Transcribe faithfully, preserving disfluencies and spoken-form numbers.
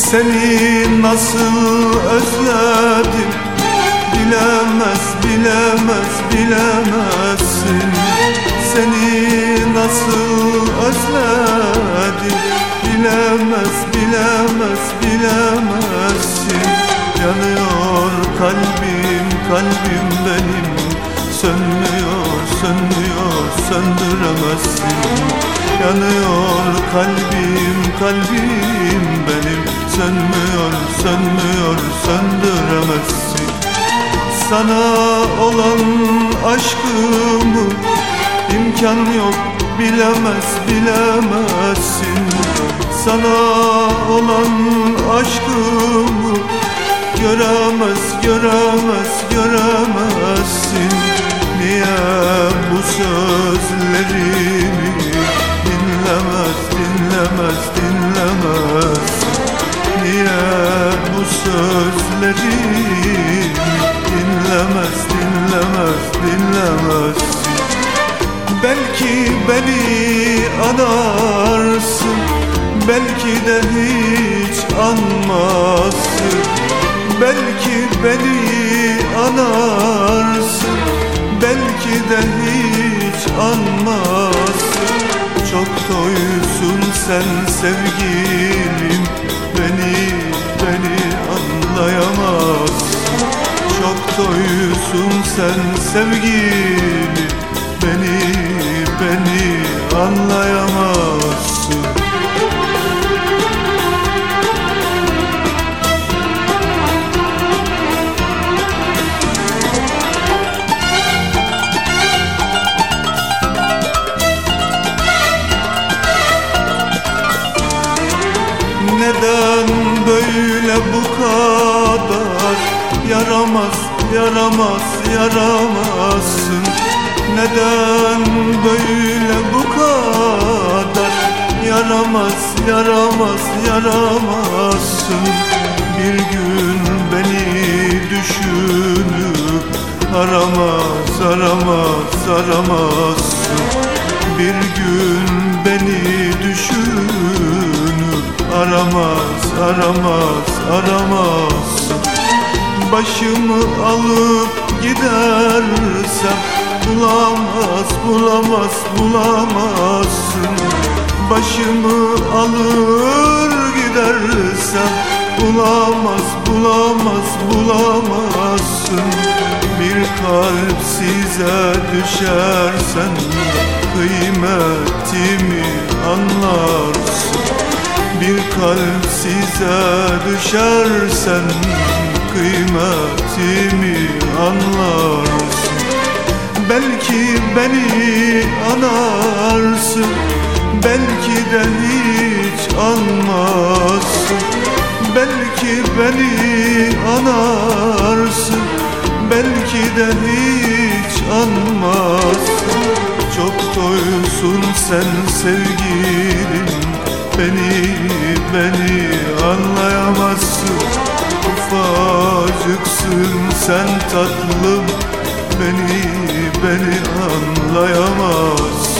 Seni nasıl özledim, bilemez, bilemez, bilemezsin. Seni nasıl özledim, bilemez, bilemez, bilemezsin. Yanıyor kalbim, kalbim benim, sönmüyor, sönmüyor, söndüremezsin. Yanıyor kalbim, kalbim benim, sönmüyor, sönmüyor, söndüremezsin. Sana olan aşkımı imkan yok, bilemez, bilemezsin. Sana olan aşkımı göremez, göremez, göremezsin. Niye bu sözlerimi dinlemez, dinlemez, dinlemez? Niye bu sözlerimi dinlemez, dinlemez, dinlemez? Belki beni anarsın, belki de hiç anmazsın. Belki beni anarsın, belki de hiç anmazsın. Çok toysun sen sevgilim, beni, beni anlayamazsın. Çok toysun sen sevgilim, beni, beni anlayamazsın. Neden böyle bu kadar yaramaz, yaramaz, yaramazsın? Neden böyle bu kadar yaramaz, yaramaz, yaramazsın? Bir gün beni düşünüp aramaz, aramaz, aramazsın. Bir gün beni düşünüp aramaz, aramaz, aramazsın. Başımı alıp gidersem bulamaz, bulamaz, bulamazsın. Başımı alır gidersem bulamaz, bulamaz, bulamazsın. Bir kalp size düşersen kıymetimi anlarsın. Bir kalp size düşersen kıymetimi anlarsın. Belki beni anarsın, belki de hiç anmazsın. Belki beni anarsın, belki de hiç anmazsın. Çok toysun sen sevgilim, beni, beni anlayamazsın. Ufacıksın sen tatlım, beni, beni anlayamazsın.